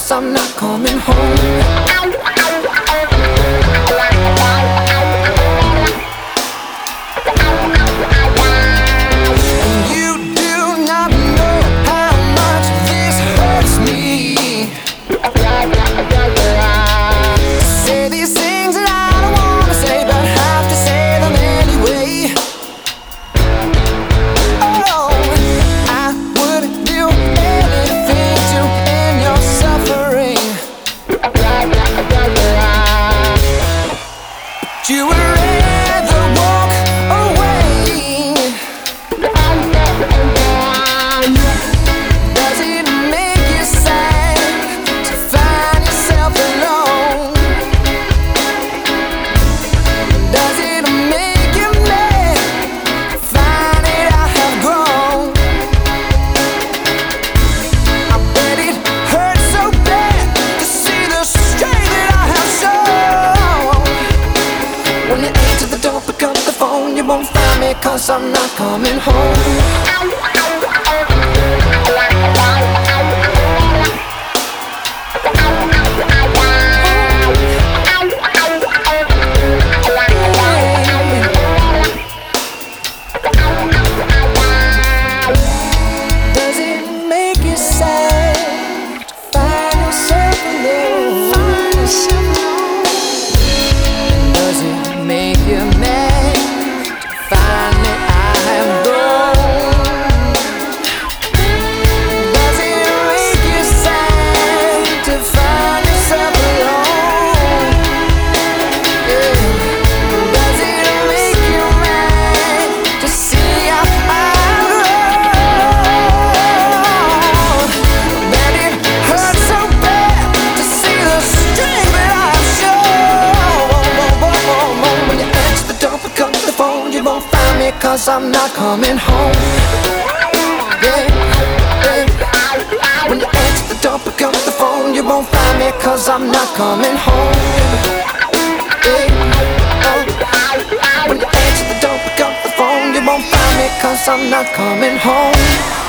'cause I'm not coming home. You would rather walk away. Does it make you sad to find yourself alone? Does it make you mad to find that I have grown? I bet it hurts so bad to see the strength that I have shown. When you answer the door, pick up the phone, you won't find me 'cause I'm not coming home. Does it make you sad to find yourself alone? Does it make you mad to find that I have grown? Does it make you sad to find yourself alone? Yeah. Does it make you mad to see how I've grown? That it hurts so bad to see the strength that I've shown. When you answer the door, pick up the phone, you won't find me 'cause I'm not coming home. Yeah, yeah. When you answer the door, pick up the phone, you won't find me 'cause I'm not coming home. Yeah, oh. When you answer the door, pick up the phone, you won't find me 'cause I'm not coming home.